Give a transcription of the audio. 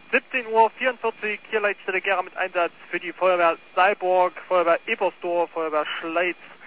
17:44 Uhr, hier Leitstelle Gera mit Einsatz für die Feuerwehr Saalburg, Feuerwehr Ebersdorf, Feuerwehr Schleiz,